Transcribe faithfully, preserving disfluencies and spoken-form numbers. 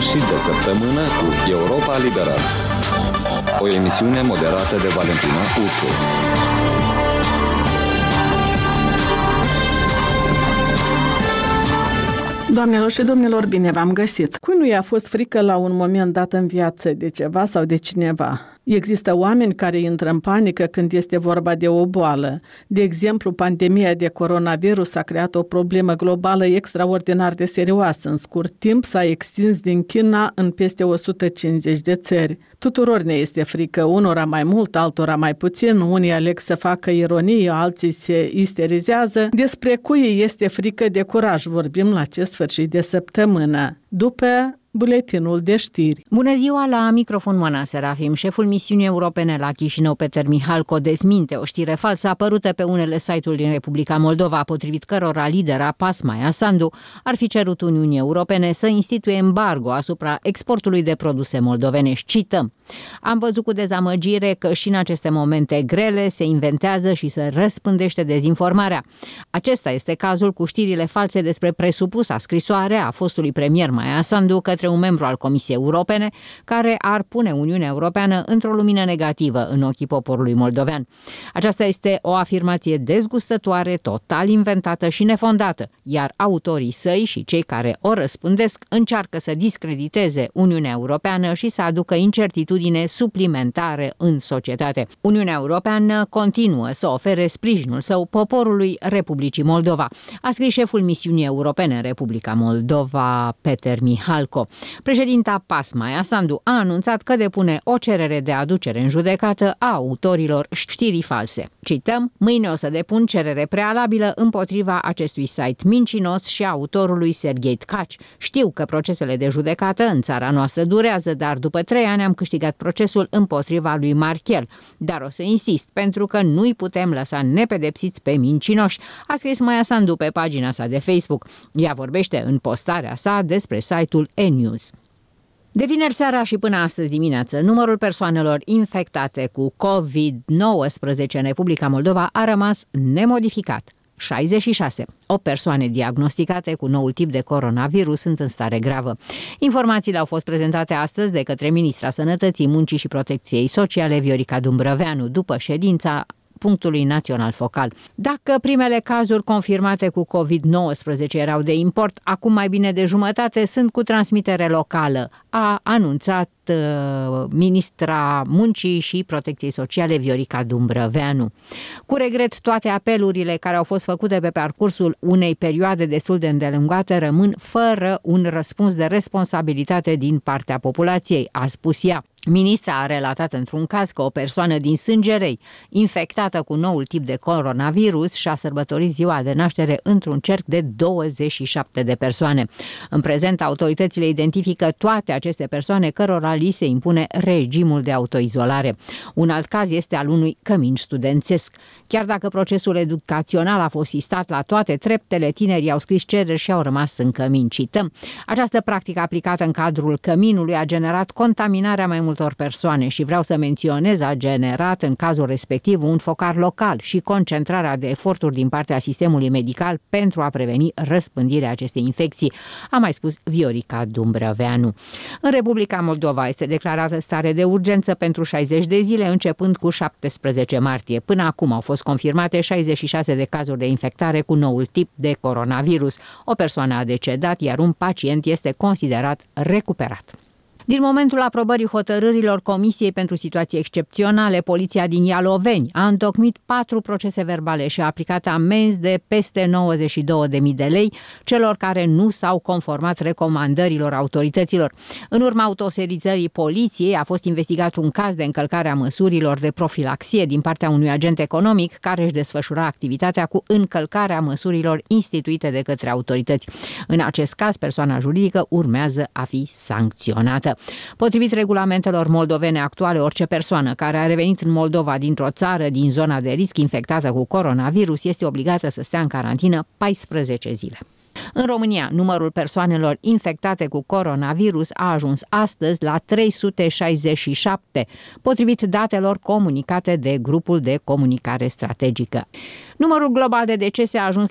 sfârșit de săptămână cu Europa Liberală. O emisiune moderată de Valentina Ursu. Doamnelor și domnilor, bine v-am găsit! Cui nu i-a fost frică la un moment dat în viață de ceva sau de cineva? Există oameni care intră în panică când este vorba de o boală. De exemplu, pandemia de coronavirus a creat o problemă globală extraordinar de serioasă. În scurt timp s-a extins din China în peste o sută cincizeci de țări. Tuturor ne este frică, unora mai mult, altora mai puțin, unii aleg să facă ironie, alții se isterizează. Despre cui este frică de curaj vorbim la acest sfârșit de săptămână. După buletinul de știri. Bună ziua, la microfon Moana Serafim. Șeful misiunii europene la Chișinău, Peter Mihalco, dezminte o știre falsă apărută pe unele site-uri din Republica Moldova, potrivit cărora lidera P A S, Maia Sandu, ar fi cerut Uniunii Europene să instituie embargo asupra exportului de produse moldovenești. Cităm: am văzut cu dezamăgire că și în aceste momente grele se inventează și se răspândește dezinformarea. Acesta este cazul cu știrile false despre presupusa scrisoare a fostului premier Maia Sandu către un membru al Comisiei Europene, care ar pune Uniunea Europeană într-o lumină negativă în ochii poporului moldovean. Aceasta este o afirmație dezgustătoare, total inventată și nefondată, iar autorii săi și cei care o răspândesc încearcă să discrediteze Uniunea Europeană și să aducă incertitudine suplimentare în societate. Uniunea Europeană continuă să ofere sprijinul său poporului Republicii Moldova, a scris șeful misiunii europene în Republica Moldova, Peter Mihalco. Președinta P A S, Maia Sandu, a anunțat că depune o cerere de aducere în judecată a autorilor știrii false. Cităm: mâine o să depun cerere prealabilă împotriva acestui site mincinos și a autorului Serghei Tkaci. Știu că procesele de judecată în țara noastră durează, dar după trei ani am câștigat procesul împotriva lui Marchel. Dar o să insist, pentru că nu-i putem lăsa nepedepsiți pe mincinoși, a scris Maia Sandu pe pagina sa de Facebook. Ea vorbește în postarea sa despre site-ul E-News. De vineri seara și până astăzi dimineață, numărul persoanelor infectate cu covid nouăsprezece în Republica Moldova a rămas nemodificat. șaizeci și șase. O persoane diagnosticate cu noul tip de coronavirus sunt în stare gravă. Informațiile au fost prezentate astăzi de către Ministra Sănătății, Muncii și Protecției Sociale, Viorica Dumbrăveanu, după ședința punctului național focal. Dacă primele cazuri confirmate cu covid nouăsprezece erau de import, acum mai bine de jumătate sunt cu transmitere locală, a anunțat uh, ministra Muncii și Protecției Sociale, Viorica Dumbrăveanu. Cu regret, toate apelurile care au fost făcute pe parcursul unei perioade destul de îndelungate rămân fără un răspuns de responsabilitate din partea populației, a spus ea. Ministra a relatat într-un caz că o persoană din Sângerei, infectată cu noul tip de coronavirus, și-a sărbătorit ziua de naștere într-un cerc de douăzeci și șapte de persoane. În prezent, autoritățile identifică toate aceste persoane cărora li se impune regimul de autoizolare. Un alt caz este al unui cămin studențesc. Chiar dacă procesul educațional a fost sistat la toate treptele, tinerii au scris cereri și au rămas în cămin. Cităm: această practică aplicată în cadrul căminului a generat contaminarea mai multor persoane și vreau să menționez, a generat în cazul respectiv un focar local și concentrarea de eforturi din partea sistemului medical pentru a preveni răspândirea acestei infecții, a mai spus Viorica Dumbrăveanu. În Republica Moldova este declarată stare de urgență pentru șaizeci de zile, începând cu șaptesprezece martie. Până acum au fost confirmate șaizeci și șase de cazuri de infectare cu noul tip de coronavirus. O persoană a decedat, iar un pacient este considerat recuperat. Din momentul aprobării hotărârilor Comisiei pentru Situații Excepționale, Poliția din Ialoveni a întocmit patru procese verbale și a aplicat amenzi de peste nouăzeci și două de mii de lei celor care nu s-au conformat recomandărilor autorităților. În urma autoserizării poliției a fost investigat un caz de încălcare a măsurilor de profilaxie din partea unui agent economic care își desfășura activitatea cu încălcarea măsurilor instituite de către autorități. În acest caz, persoana juridică urmează a fi sancționată. Potrivit regulamentelor moldovene actuale, orice persoană care a revenit în Moldova dintr-o țară din zona de risc infectată cu coronavirus este obligată să stea în carantină paisprezece zile. În România, numărul persoanelor infectate cu coronavirus a ajuns astăzi la trei sute șaizeci și șapte, potrivit datelor comunicate de grupul de comunicare strategică. Numărul global de decese a ajuns